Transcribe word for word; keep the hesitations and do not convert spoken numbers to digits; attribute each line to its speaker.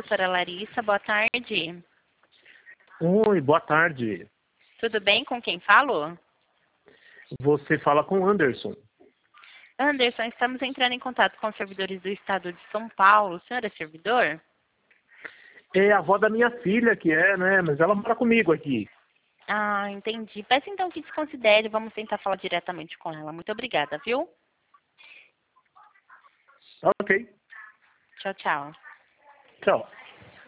Speaker 1: doutora Larissa, boa tarde.
Speaker 2: Oi, boa tarde.
Speaker 1: Tudo bem? Com quem falo?
Speaker 2: Você fala com Anderson.
Speaker 1: Anderson, estamos entrando em contato com os servidores do Estado de São Paulo. O senhor é servidor?
Speaker 2: É a avó da minha filha que é, né? Mas ela mora comigo aqui.
Speaker 1: Ah, entendi. Peço então que desconsidere. Vamos tentar falar diretamente com ela. Muito obrigada, viu?
Speaker 2: Ok.
Speaker 1: Tchau, tchau.
Speaker 2: Tchau.